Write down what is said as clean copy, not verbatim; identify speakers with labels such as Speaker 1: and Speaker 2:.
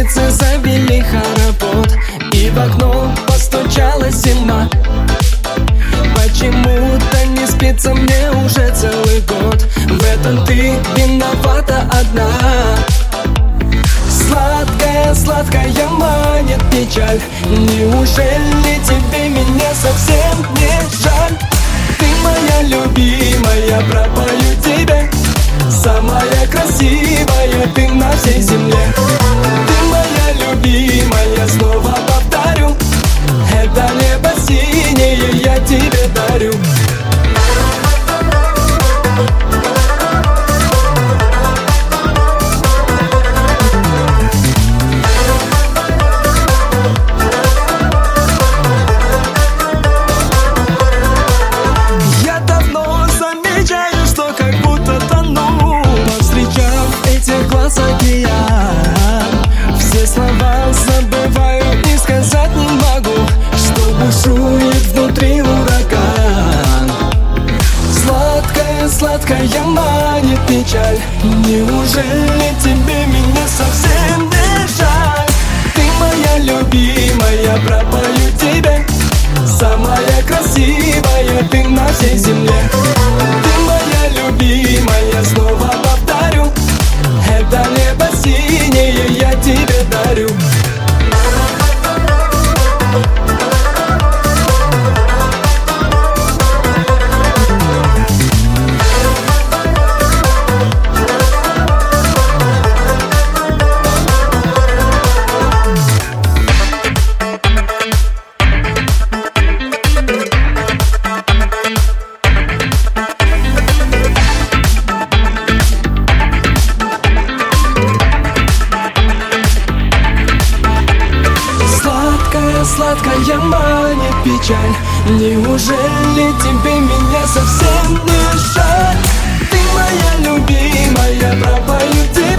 Speaker 1: птицы завели хоровод, и в окно постучала зима. Почему-то не спится мне уже целый год. В этом ты виновата одна. Сладкая, сладкая манит печаль. Неужели тебе меня совсем не жаль? Ты моя любимая, пропою тебе. Самая красивая ты на всей земле. Ты моя любимая, снова повторю. Это небо синее я тебе дарю. Я давно замечаю, что как будто тону, повстречав этих глаз океан. Все слова забываю и сказать не могу, что бушует внутри ураган. Сладкая, сладкая манит печаль. Неужели тебе меня совсем не жаль? Ты моя любимая, пропою тебе. Самая красивая ты на всей земле. Ты моя любимая, снова повторю. Это небо синее я тебе дарю. Сладкая манит печаль. Неужели тебе меня совсем не жаль? Ты моя любимая, пропою тебе.